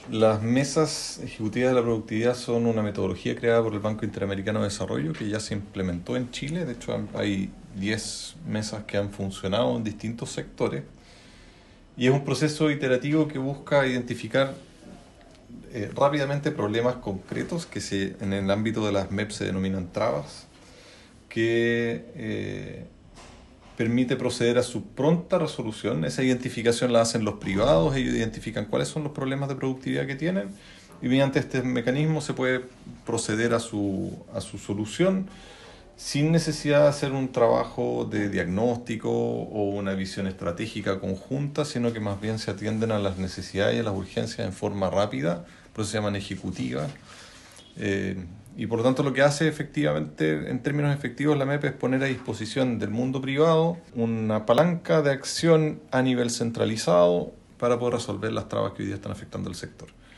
Las mesas ejecutivas de la productividad son una metodología creada por el Banco Interamericano de Desarrollo que ya se implementó en Chile. De hecho, hay 10 mesas que han funcionado en distintos sectores. Y es un proceso iterativo que busca identificar rápidamente problemas concretos en el ámbito de las MEP se denominan trabas, que permite proceder a su pronta resolución. Esa identificación la hacen los privados, ellos identifican cuáles son los problemas de productividad que tienen y mediante este mecanismo se puede proceder a su solución sin necesidad de hacer un trabajo de diagnóstico o una visión estratégica conjunta, sino que más bien se atienden a las necesidades y a las urgencias en forma rápida, por eso se llaman ejecutivas. Eh, y por lo tanto lo que hace efectivamente, en términos efectivos, la MEP es poner a disposición del mundo privado una palanca de acción a nivel centralizado para poder resolver las trabas que hoy día están afectando al sector.